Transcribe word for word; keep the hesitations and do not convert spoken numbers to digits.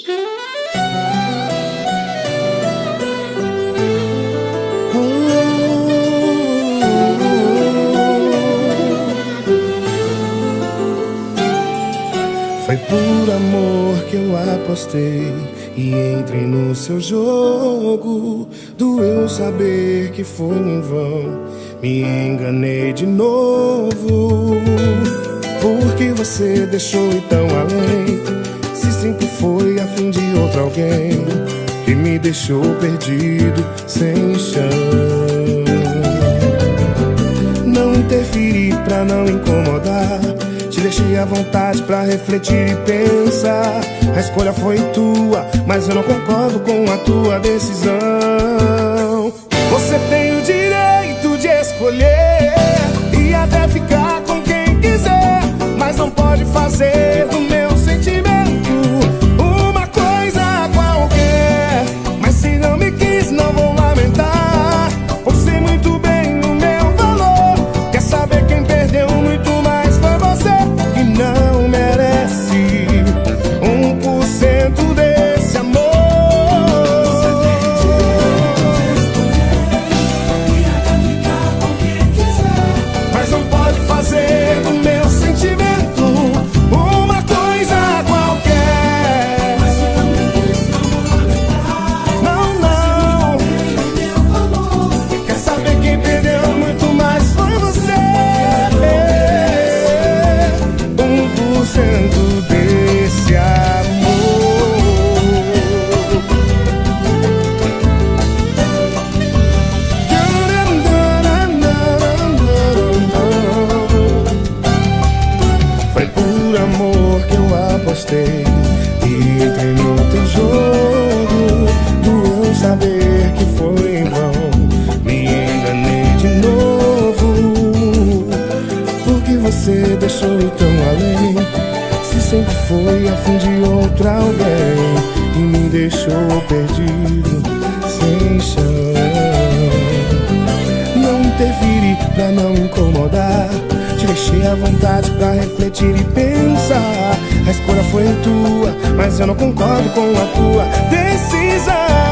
Foi por amor que eu apostei e entrei no seu jogo. Doeu saber que foi em vão, me enganei de novo. Porque você deixou ir tão além, se sempre foi a fim de outro alguém, que me deixou perdido, sem chão. Não interferi pra não incomodar, te deixei à vontade pra refletir e pensar. A escolha foi tua, mas eu não concordo com a tua decisão. Você tem o direito de escolher e até ficar com quem quiser, mas não pode fazer do meu sentimento uma coisa qualquer. Mas se não me quis, não vou lamentar, pois sei muito bem o meu valor. Quer saber quem perdeu muito mais foi você, que não merece um por cento desse amor. Você tem direito de escolher e até ficar com quem quiser, mas não pode fazer do meu sentimento uma coisa qualquer. Mas se não me quis, não vou lamentar, não, não. Meu valor. Quer saber quem perdeu muito mais foi você, um por cento desse amor. Foi por amor que eu apostei e entrei no teu jogo. Doeu saber que foi em vão, me enganei de novo. Porque você deixou ir tão além, se sempre foi a fim de outro alguém, e me deixou perdido, sem chão. Não interferi pra não incomodar, te deixei à vontade pra refletir e pensar. A escolha foi tua, mas eu não concordo com a tua decisão.